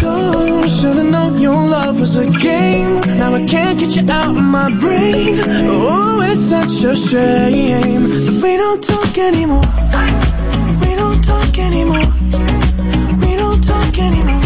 go. Should've known your love was a game. Now I can't get you out of my brain. Oh, it's such a shame that we don't talk anymore. We don't talk anymore. We don't talk anymore.